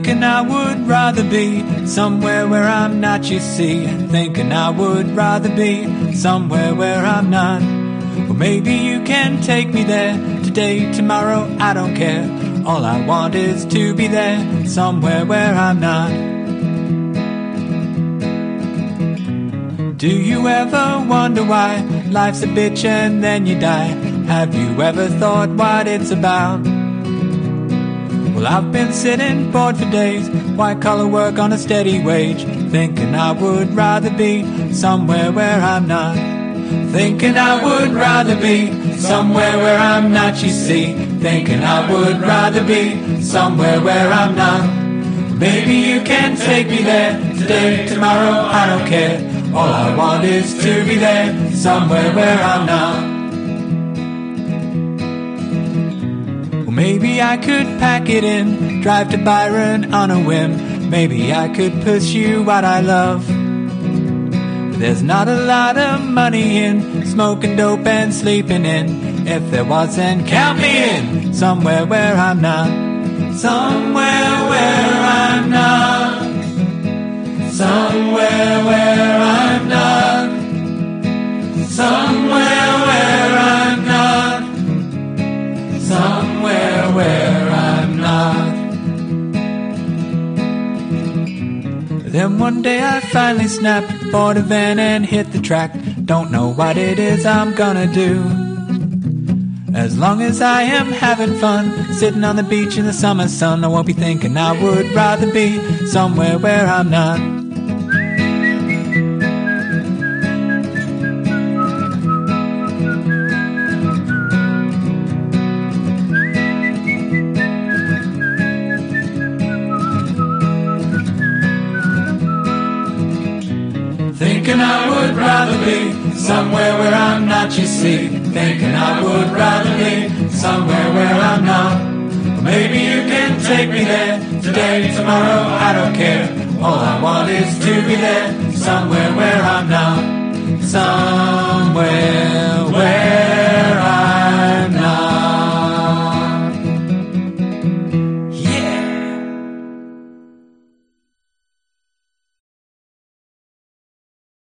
Thinking I would rather be somewhere where I'm not, you see. Thinking I would rather be somewhere where I'm not. Well, maybe you can take me there today, tomorrow, I don't care. All I want is to be there, somewhere where I'm not. Do you ever wonder why life's a bitch and then you die? Have you ever thought what it's about? Well, I've been sitting bored for days, white collar work on a steady wage, thinking I would rather be somewhere where I'm not. Thinking I would rather be somewhere where I'm not, you see. Thinking I would rather be somewhere where I'm not. Maybe you can take me there today, tomorrow, I don't care. All I want is to be there, somewhere where I'm not. Well, maybe I could pack it in, drive to Byron on a whim. Maybe I could pursue what I love. But there's not a lot of money in smoking dope and sleeping in. If there wasn't, count me in, somewhere where I'm not. Somewhere where I'm not. Somewhere where I'm not. Somewhere where I'm not. Somewhere where I'm not. Then one day I finally snapped, bought a van and hit the track. Don't know what it is I'm gonna do. As long as I am having fun, sitting on the beach in the summer sun, I won't be thinking I would rather be somewhere where I'm not. Thinking I would rather be somewhere where I'm not, you see. Thinking I would rather be somewhere where I'm not. Or maybe you can take me there today, tomorrow, I don't care. All I want is to be there, somewhere where I'm not.